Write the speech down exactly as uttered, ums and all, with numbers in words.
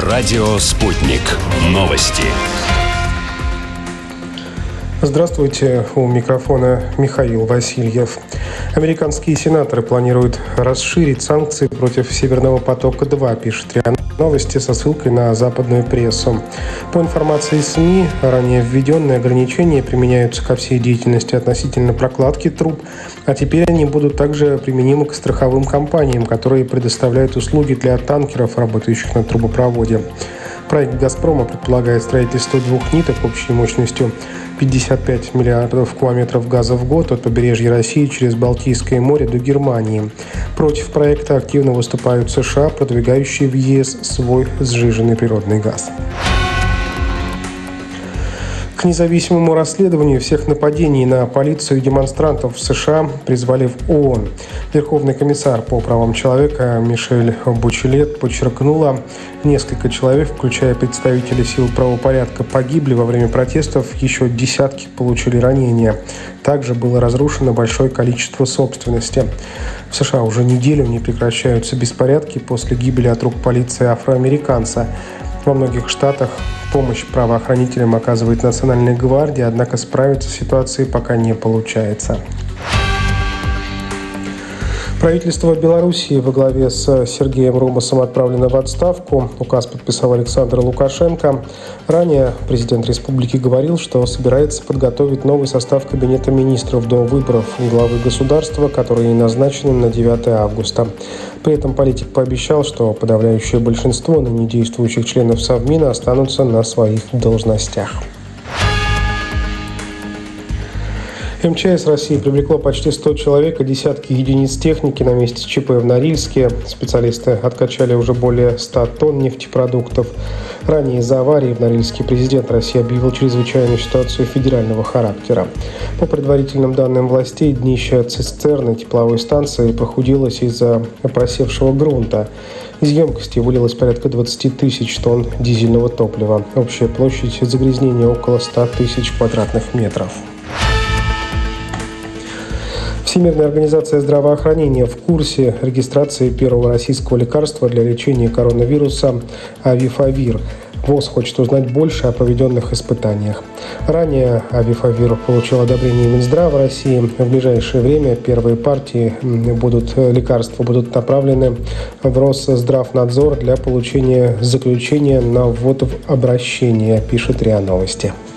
Радио «Спутник». Новости. Здравствуйте, у микрофона Михаил Васильев. Американские сенаторы планируют расширить санкции против «Северного потока-два», пишет РИА Новости со ссылкой на западную прессу. По информации СМИ, ранее введенные ограничения применяются ко всей деятельности относительно прокладки труб, а теперь они будут также применимы к страховым компаниям, которые предоставляют услуги для танкеров, работающих на трубопроводе. Проект «Газпрома» предполагает строительство двух ниток общей мощностью пятьдесят пять миллиардов кубометров газа в год от побережья России через Балтийское море до Германии. Против проекта активно выступают США, продвигающие в ЕС свой сжиженный природный газ. К независимому расследованию всех нападений на полицию и демонстрантов в США призвали в ООН. Верховный комиссар по правам человека Мишель Бачелет подчеркнула, несколько человек, включая представителей сил правопорядка, погибли во время протестов, еще десятки получили ранения. Также было разрушено большое количество собственности. В США уже неделю не прекращаются беспорядки после гибели от рук полиции афроамериканца. Во многих штатах помощь правоохранителям оказывает Национальная гвардия, однако справиться с ситуацией пока не получается. Правительство Белоруссии во главе с Сергеем Румасом отправлено в отставку. Указ подписал Александр Лукашенко. Ранее президент республики говорил, что собирается подготовить новый состав кабинета министров до выборов главы государства, которые назначены на девятое августа. При этом политик пообещал, что подавляющее большинство ныне действующих членов Совмина останутся на своих должностях. МЧС России привлекло почти сто человек и десятки единиц техники на месте ЧП в Норильске. Специалисты откачали уже более ста тонн нефтепродуктов. Ранее из-за аварии в Норильске президент России объявил чрезвычайную ситуацию федерального характера. По предварительным данным властей, днище цистерны тепловой станции прохудилось из-за просевшего грунта. Из емкости вылилось порядка двадцать тысяч тонн дизельного топлива. Общая площадь загрязнения около ста тысяч квадратных метров. Всемирная организация здравоохранения в курсе регистрации первого российского лекарства для лечения коронавируса Авифавир. ВОЗ хочет узнать больше о проведенных испытаниях. Ранее Авифавир получил одобрение Минздрава России. В ближайшее время первые партии будут, лекарства будут направлены в Россздравнадзор для получения заключения на ввод в обращение, пишет РИА Новости.